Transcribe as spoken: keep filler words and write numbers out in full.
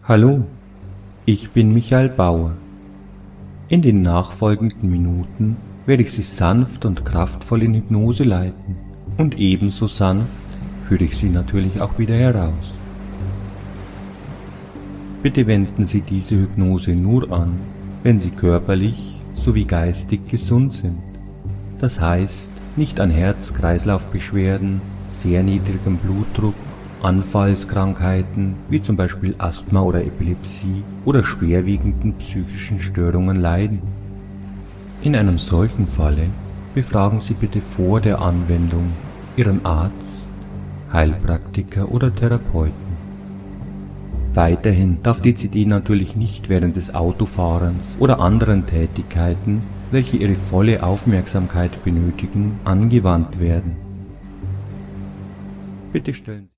Hallo, ich bin Michael Bauer. In den nachfolgenden Minuten werde ich Sie sanft und kraftvoll in Hypnose leiten und ebenso sanft führe ich Sie natürlich auch wieder heraus. Bitte wenden Sie diese Hypnose nur an, wenn Sie körperlich sowie geistig gesund sind. Das heißt, nicht an Herz-Kreislauf-Beschwerden, sehr niedrigem Blutdruck, Anfallskrankheiten wie zum Beispiel Asthma oder Epilepsie oder schwerwiegenden psychischen Störungen leiden. In einem solchen Falle befragen Sie bitte vor der Anwendung Ihren Arzt, Heilpraktiker oder Therapeuten. Weiterhin darf die C D natürlich nicht während des Autofahrens oder anderen Tätigkeiten, welche Ihre volle Aufmerksamkeit benötigen, angewandt werden. Bitte stellen